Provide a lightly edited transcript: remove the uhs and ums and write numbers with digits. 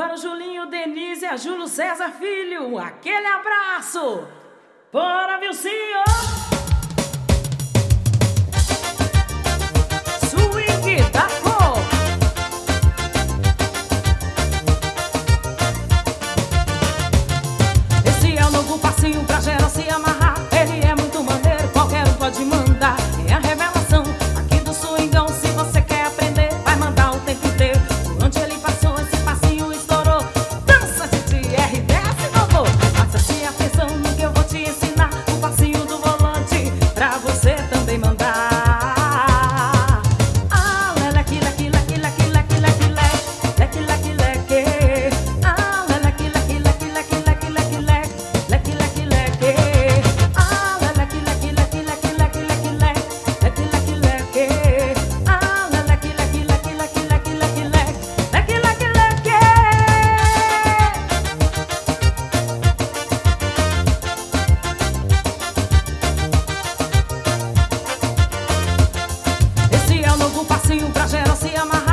Para o Julinho, Denise e a Júlio César Filho, aquele abraço. Bora, viu, senhor? Swing da cor. Esse é o novo passinho pra geral se amarrar. Ele é muito maneiro, qualquer um pode mandar. É a revelação aqui do swingão. Se você quer aprender, vai mandar o tempo inteiro. Por onde ele passou, esse passinho estourou. Dança de TR, desce, vovô. Preste atenção no que eu vou te ensinar. O passinho do volante pra você também mandar. Ah, leque, leque, leque, leque, leque, leque, leque, leque, leque. Ah, leque, leque, leque, leque, leque, leque, leque, leque, leque. Ah, leque, leque, leque, leque, leque, leque, leque, leque, leque. Ah, leque, leque, leque, leque, leque, leque, leque, leque, leque. Esse é o novo passinho pra geral se amarrar.